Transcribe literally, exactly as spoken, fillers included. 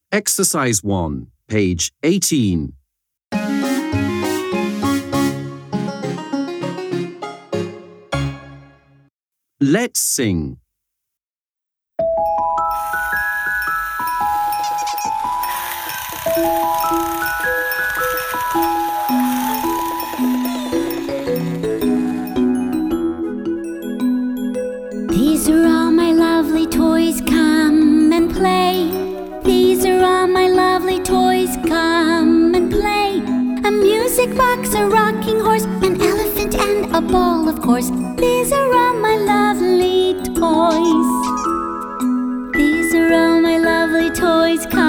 Exercise one, page eighteen. Let's sing. These are all my lovely toys, come and play. These are all my lovely toys, come and play. A music box, a rocking horse, an elephant and a ball, of course. These are all my lovely toys. These are all my lovely toys, come